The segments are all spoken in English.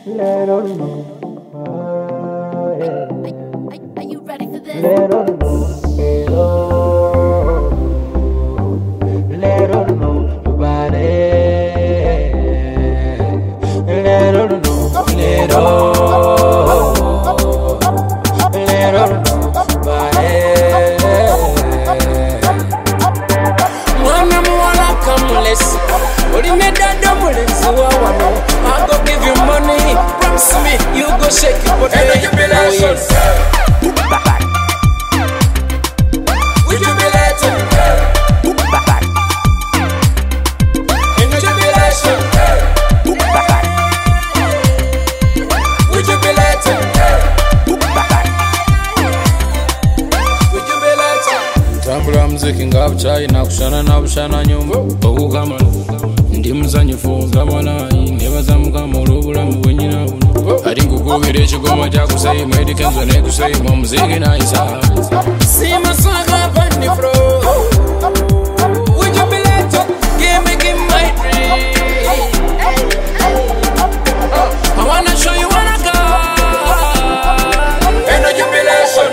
Are you ready for this? I go give you money, promise me you go shake it, but then you be like, would you be like in the jubilation? Would you be like Tambula muziki nga China kushana na bushana nyumba okugama ndi muzanyifu ngabanayi nebaza mukama olw'obulamu bwenyina buno ali nkukubira ekigoma kyakusayi mwedikenzo nekusayima omuziki nayisa simasaka bandi fro. Would you be like to give me my dream? I wanna show you what I got. Ain't no jubilation.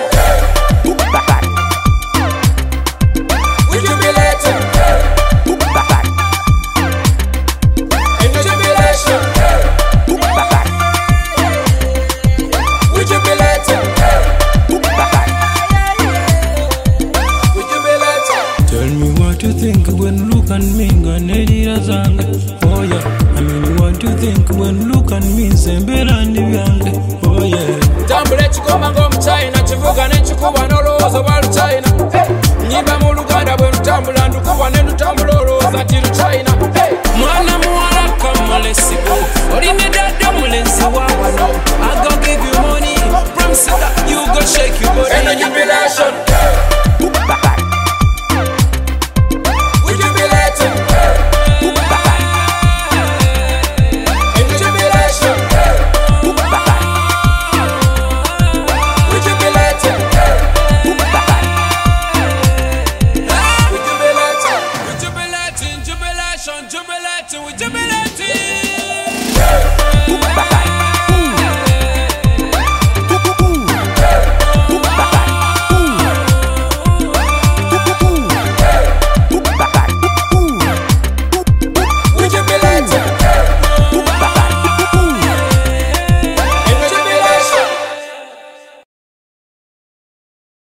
Would you be like to? Ain't no jubilation. Would you be like to? Would you be like to? Tell me what you think when look at me nganedira zange. Oh yeah, I mean what you think when look at me sembera ndi byange. Oh yeah. Tambule chikoma ng'omu China chivuga nechikuba n'olowooza bwa China. Nyimba mu Luganda bwe lutambula ndukuba ne lutambula olowooza ti China. Mwana muwala kamulesibo olime dada mulenzi wa wano. I go give you money, promise that you go shake your body. And then you be like